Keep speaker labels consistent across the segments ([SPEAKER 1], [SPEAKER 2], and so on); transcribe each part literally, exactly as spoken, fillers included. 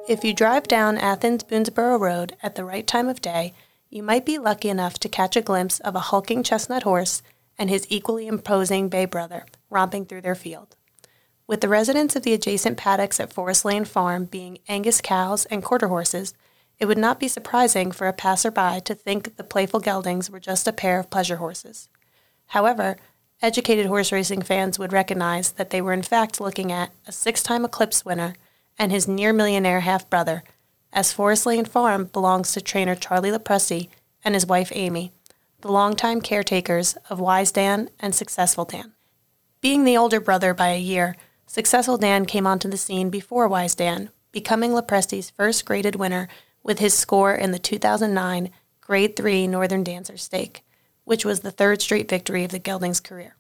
[SPEAKER 1] If you drive down Athens-Boonesboro Road at the right time of day, you might be lucky enough to catch a glimpse of a hulking chestnut horse and his equally imposing bay brother romping through their field. With the residents of the adjacent paddocks at Forest Lane Farm being Angus cows and quarter horses, it would not be surprising for a passerby to think the playful geldings were just a pair of pleasure horses. However, educated horse racing fans would recognize that they were in fact looking at a six-time Eclipse winner and his near-millionaire half-brother, as Forest Lane Farm belongs to trainer Charlie Lopresti and his wife Amy, the longtime caretakers of Wise Dan and Successful Dan. Being the older brother by a year, Successful Dan came onto the scene before Wise Dan, becoming Lopresti's first graded winner with his score in the two thousand nine Grade three Northern Dancer Stake, which was the third straight victory of the gelding's career.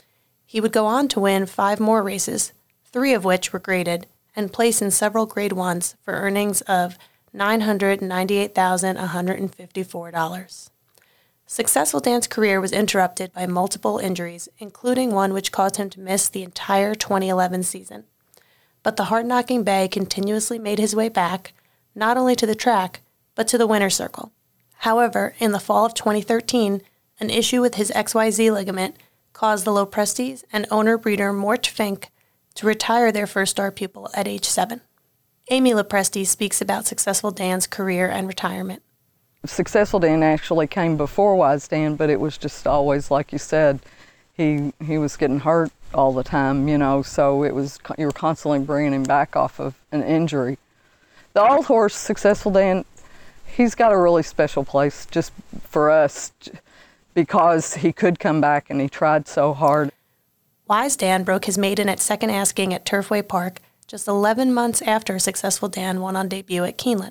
[SPEAKER 1] He would go on to win five more races, three of which were graded, and place in several Grade ones for earnings of nine hundred ninety-eight thousand one hundred fifty-four dollars. Successful Dan's career was interrupted by multiple injuries, including one which caused him to miss the entire twenty eleven season. But the hard-knocking bay continuously made his way back, not only to the track, but to the winner's circle. However, in the fall of twenty thirteen, an issue with his X Y Z ligament caused the Loprestis and owner-breeder Mort Fink to retire their first star pupil at age seven. Amy Lopresti speaks about Successful Dan's career and retirement.
[SPEAKER 2] Successful Dan actually came before Wise Dan, but it was just always, like you said, he he was getting hurt all the time, you know, so it was, you were constantly bringing him back off of an injury. The old horse, Successful Dan, he's got a really special place just for us because he could come back and he tried so hard.
[SPEAKER 1] Wise Dan broke his maiden at second asking at Turfway Park just eleven months after Successful Dan won on debut at Keeneland.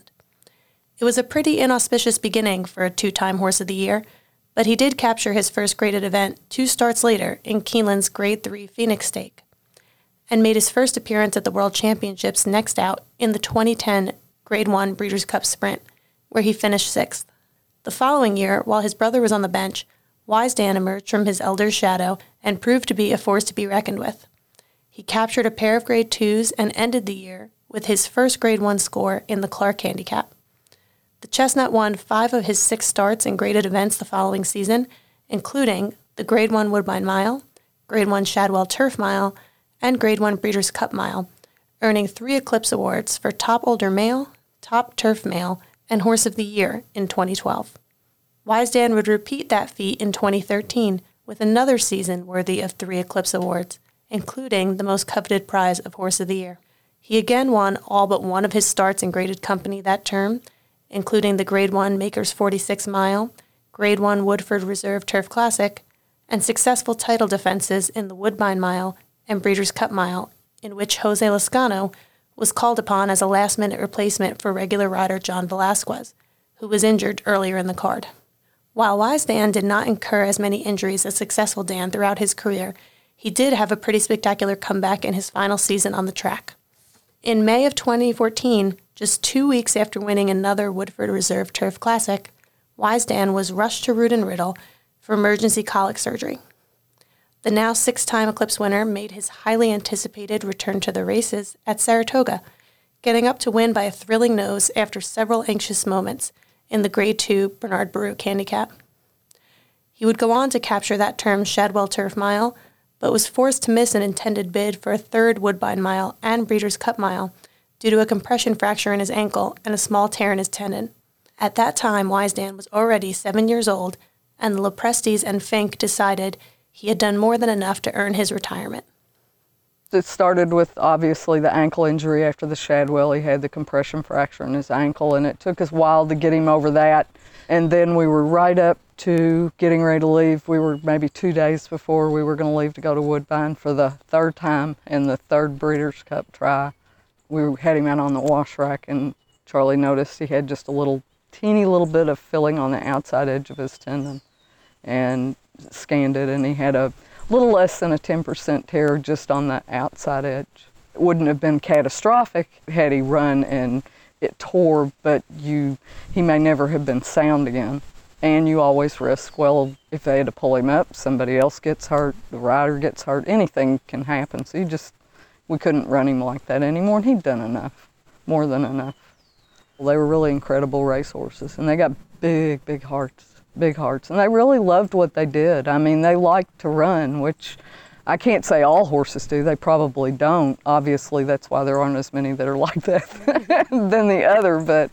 [SPEAKER 1] It was a pretty inauspicious beginning for a two-time Horse of the Year, but he did capture his first graded event two starts later in Keeneland's Grade three Phoenix Stake, and made his first appearance at the World Championships next out in the twenty ten Grade one Breeders' Cup Sprint, where he finished sixth. The following year, while his brother was on the bench, Wise Dan emerged from his elder's shadow and proved to be a force to be reckoned with. He captured a pair of Grade twos and ended the year with his first Grade one score in the Clark Handicap. The Chestnut won five of his six starts in graded events the following season, including the Grade one Woodbine Mile, Grade one Shadwell Turf Mile, and Grade one Breeders' Cup Mile, earning three Eclipse Awards for Top Older Male, Top Turf Male, and Horse of the Year in twenty twelve. Wise Dan would repeat that feat in twenty thirteen with another season worthy of three Eclipse Awards, including the most coveted prize of Horse of the Year. He again won all but one of his starts in graded company that term, including the Grade one Makers forty-six Mile, Grade one Woodford Reserve Turf Classic, and successful title defenses in the Woodbine Mile and Breeders' Cup Mile, in which Jose Lascano was called upon as a last-minute replacement for regular rider John Velasquez, who was injured earlier in the card. While Wise Dan did not incur as many injuries as Successful Dan throughout his career, he did have a pretty spectacular comeback in his final season on the track. In May of twenty fourteen, just two weeks after winning another Woodford Reserve Turf Classic, Wise Dan was rushed to Root and Riddle for emergency colic surgery. The now six-time Eclipse winner made his highly anticipated return to the races at Saratoga, getting up to win by a thrilling nose after several anxious moments in the Grade two Bernard Baruch Handicap. He would go on to capture that term's Shadwell Turf Mile, but was forced to miss an intended bid for a third Woodbine Mile and Breeders' Cup Mile due to a compression fracture in his ankle and a small tear in his tendon. At that time, Wise Dan was already seven years old, and the Loprestis and Fink decided he had done more than enough to earn his retirement.
[SPEAKER 2] It started with, obviously, the ankle injury after the Shadwell. He had the compression fracture in his ankle, and it took us a while to get him over that. And then we were right up to getting ready to leave. We were maybe two days before we were going to leave to go to Woodbine for the third time in the third Breeders' Cup try. We had him out on the wash rack, and Charlie noticed he had just a little, teeny little bit of filling on the outside edge of his tendon, and scanned it, and he had a little less than a ten percent tear just on the outside edge. It wouldn't have been catastrophic had he run and it tore, but you, he may never have been sound again. And you always risk, well, if they had to pull him up, somebody else gets hurt, the rider gets hurt, anything can happen. So you just, we couldn't run him like that anymore, and he'd done enough. more than enough. Well, they were really incredible racehorses, and they got big, big hearts, big hearts. And they really loved what they did. I mean, they liked to run, which I can't say all horses do. They probably don't. Obviously, that's why there aren't as many that are like that than the other. But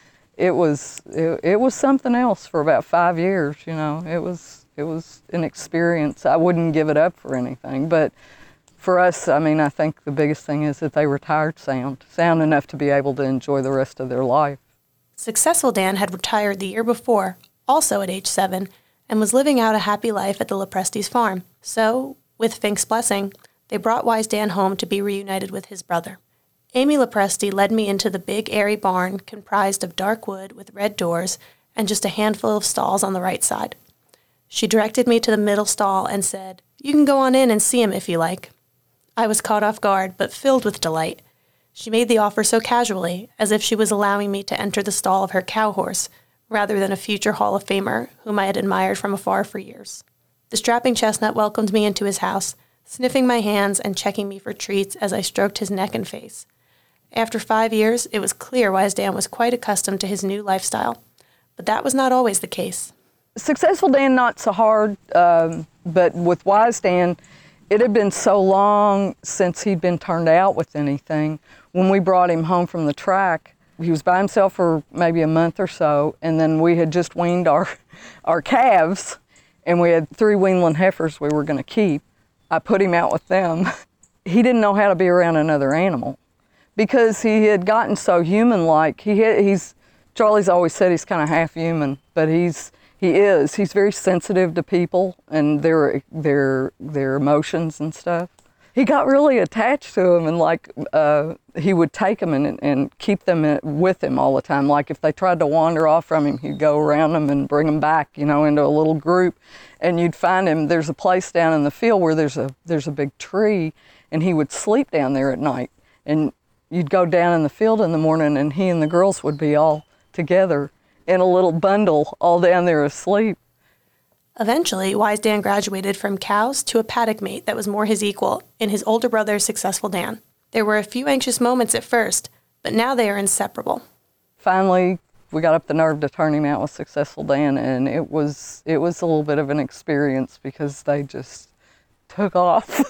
[SPEAKER 2] it was it, it was something else for about five years. You know, it was it was an experience. I wouldn't give it up for anything. But for us, I mean, I think the biggest thing is that they retired sound, sound enough to be able to enjoy the rest of their life.
[SPEAKER 1] Successful Dan had retired the year before, also at age seven, and was living out a happy life at the Loprestis farm. So, with Fink's blessing, they brought Wise Dan home to be reunited with his brother. Amy Lopresti led me into the big, airy barn comprised of dark wood with red doors and just a handful of stalls on the right side. She directed me to the middle stall and said, "You can go on in and see him if you like." I was caught off guard, but filled with delight. She made the offer so casually, as if she was allowing me to enter the stall of her cow horse, rather than a future Hall of Famer whom I had admired from afar for years. The strapping chestnut welcomed me into his house, sniffing my hands and checking me for treats as I stroked his neck and face. After five years, it was clear Wise Dan was quite accustomed to his new lifestyle, but that was not always the case.
[SPEAKER 2] Successful Dan, not so hard, um, but with Wise Dan, it had been so long since he'd been turned out with anything. When we brought him home from the track, he was by himself for maybe a month or so, and then we had just weaned our, our calves, and we had three weanling heifers we were going to keep. I put him out with them. He didn't know how to be around another animal because he had gotten so human-like. He had, he's Charlie's always said he's kind of half human, but he's he is. He's very sensitive to people and their their their emotions and stuff. He got really attached to them, and like uh, he would take them and, and keep them in, with him all the time. Like if they tried to wander off from him, he'd go around them and bring them back, you know, into a little group. And you'd find him. There's a place down in the field where there's a there's a big tree, and he would sleep down there at night. And you'd go down in the field in the morning, and he and the girls would be all together in a little bundle, all down there asleep.
[SPEAKER 1] Eventually, Wise Dan graduated from cows to a paddock mate that was more his equal in his older brother, Successful Dan. There were a few anxious moments at first, but now they are inseparable.
[SPEAKER 2] Finally, we got up the nerve to turn him out with Successful Dan, and it was it was a little bit of an experience because they just took off.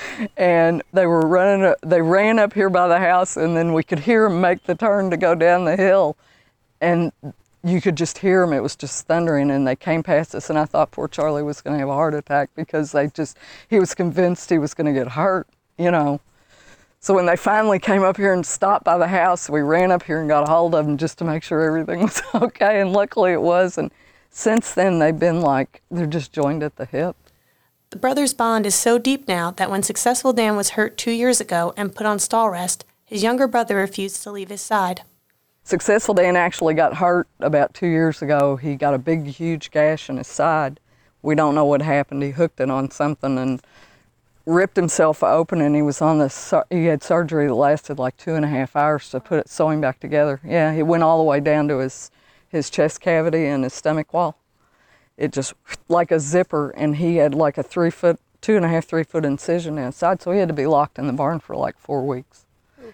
[SPEAKER 2] And they were running, they ran up here by the house, and then we could hear them make the turn to go down the hill. And you could just hear them. It was just thundering, and they came past us, and I thought poor Charlie was going to have a heart attack because they just, he was convinced he was going to get hurt, you know. So when they finally came up here and stopped by the house, we ran up here and got a hold of them just to make sure everything was okay, and luckily it was. And since then, they've been like, they're just joined at the hip.
[SPEAKER 1] The brothers' bond is so deep now that when Successful Dan was hurt two years ago and put on stall rest, his younger brother refused to leave his side.
[SPEAKER 2] Successful Dan actually got hurt about two years ago. He got a big, huge gash in his side. We don't know what happened. He hooked it on something and ripped himself open, and he was on the, he had surgery that lasted like two and a half hours to put it, sew him back together. Yeah, it went all the way down to his, his chest cavity and his stomach wall. It just, like a zipper, and he had like a three foot, two and a half, three foot incision inside, so he had to be locked in the barn for like four weeks.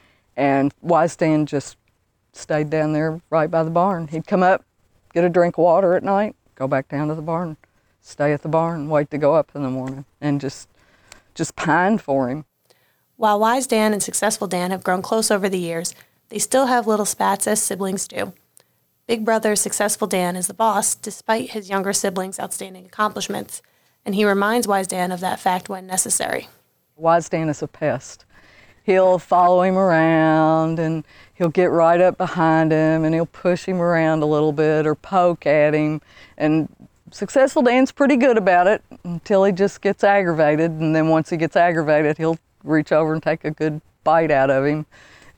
[SPEAKER 2] And Wise Dan just stayed down there right by the barn. He'd come up, get a drink of water at night, go back down to the barn, stay at the barn, wait to go up in the morning, and just just pine for him.
[SPEAKER 1] While Wise Dan and Successful Dan have grown close over the years, they still have little spats as siblings do. Big brother Successful Dan is the boss, despite his younger siblings' outstanding accomplishments, and he reminds Wise Dan of that fact when necessary.
[SPEAKER 2] Wise Dan is a pest. He'll follow him around, and he'll get right up behind him, and he'll push him around a little bit or poke at him. And Successful Dan's pretty good about it until he just gets aggravated, and then once he gets aggravated, he'll reach over and take a good bite out of him.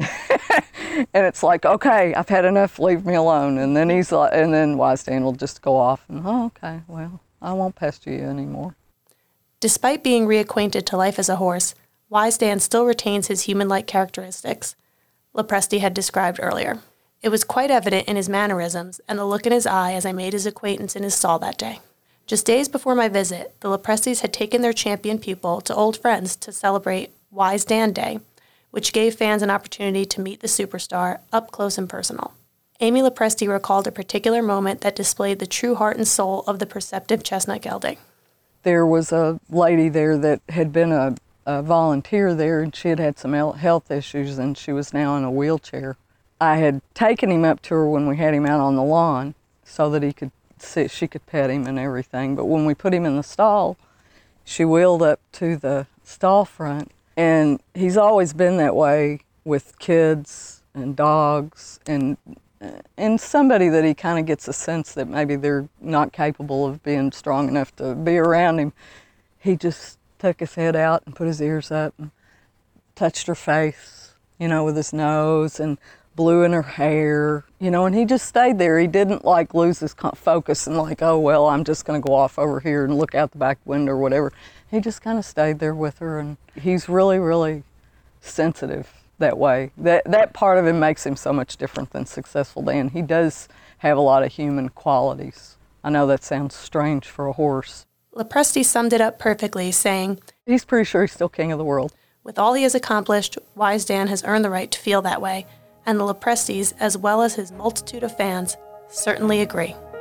[SPEAKER 2] And it's like, okay, I've had enough, leave me alone. And then he's like, and then Wise Dan will just go off, and oh, okay, well, I won't pester you anymore.
[SPEAKER 1] Despite being reacquainted to life as a horse, Wise Dan still retains his human-like characteristics Lopresti had described earlier. It was quite evident in his mannerisms and the look in his eye as I made his acquaintance in his stall that day. Just days before my visit, the Loprestis had taken their champion pupil to Old Friends to celebrate Wise Dan Day, which gave fans an opportunity to meet the superstar up close and personal. Amy Lopresti recalled a particular moment that displayed the true heart and soul of the perceptive chestnut gelding.
[SPEAKER 2] There was a lady there that had been a, a volunteer there, and she had had some health issues, and she was now in a wheelchair. I had taken him up to her when we had him out on the lawn so that he could sit, she could pet him and everything. But when we put him in the stall, she wheeled up to the stall front, and he's always been that way with kids and dogs and and somebody that he kind of gets a sense that maybe they're not capable of being strong enough to be around him. He just took his head out and put his ears up and touched her face, you know, with his nose, and blew in her hair, you know, and he just stayed there. He didn't like lose his focus and like, oh, well, I'm just going to go off over here and look out the back window or whatever. He just kind of stayed there with her, and he's really, really sensitive that way. That that part of him makes him so much different than Successful Dan. He does have a lot of human qualities. I know that sounds strange for a horse.
[SPEAKER 1] Lopresti summed it up perfectly, saying,
[SPEAKER 2] he's pretty sure he's still king of the world.
[SPEAKER 1] With all he has accomplished, Wise Dan has earned the right to feel that way, and the Loprestis, as well as his multitude of fans, certainly agree.